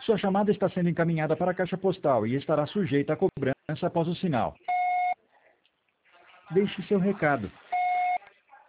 Sua chamada está sendo encaminhada para a caixa postal e estará sujeita a cobrança após o sinal. Deixe seu recado.